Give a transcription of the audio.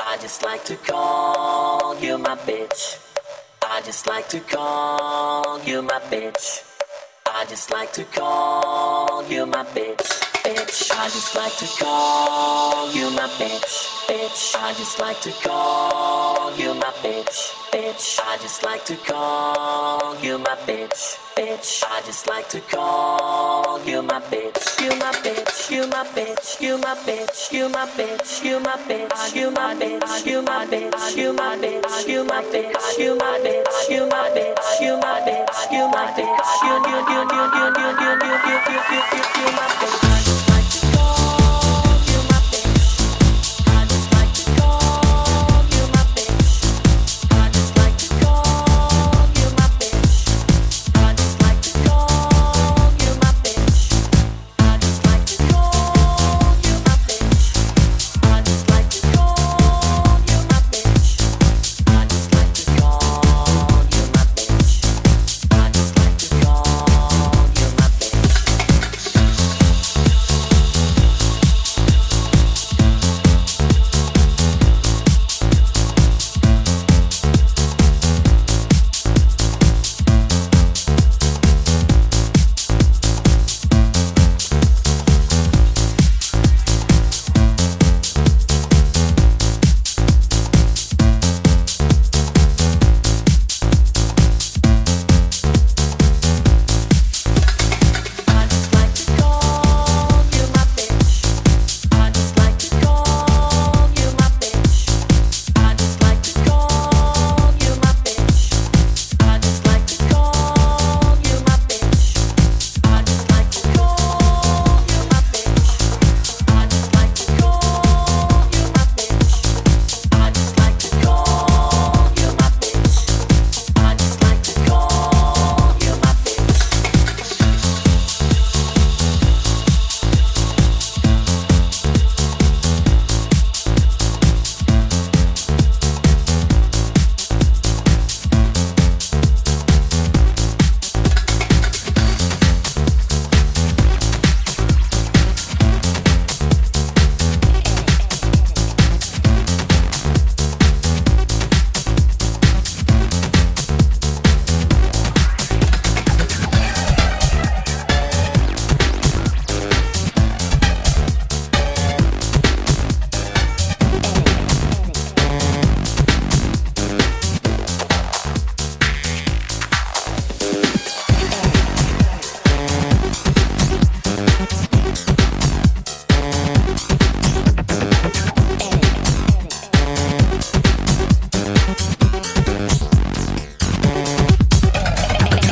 I just like to call you my bitch. I just like to call you my bitch. I just like to call you my bitch. Bitch, I just like to call you my bitch. Bitch, I just like to call you my bitch. Bitch, I just like to call you my bitch. Bitch, I just like to call you my bitch. You my bitch, you my bitch, you my bitch, you my bitch, you my bitch, you my bitch, you my bitch, you my bitch, you my bitch, you my bitch, you my bitch, you my bitch, you my bitch, you my bitch, you my bitch.